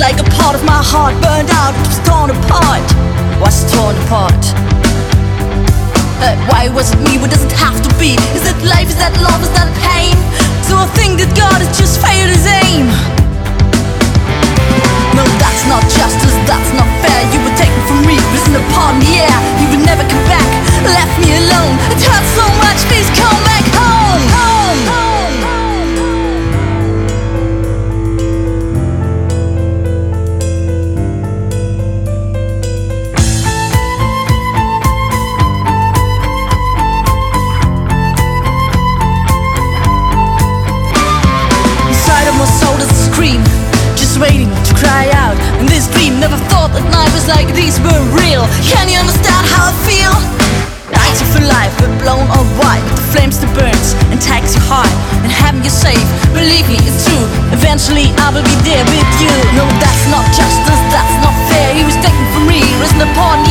like a part of my heart burned out, it was torn apart. Was torn apart. Why was it me? What does it have to be? Is it life? Is that love? Is that pain? So I think that God has just failed his aim. No, that's not justice, that's not fair. You were taken from me, risen upon the air. You would never come back, left me alone. It hurts so much, please come back home. Home, home, home. Inside of my soul there's a scream, just waiting to cry out. And this dream, never thought that nights like these were real. Can you understand how I feel? Nights of life were blown all white, but the flame still burns and takes you high, and having you safe, believe me, it's true. Eventually I will be there with you. No, that's not justice, that's not fair. He was taken from me, risen upon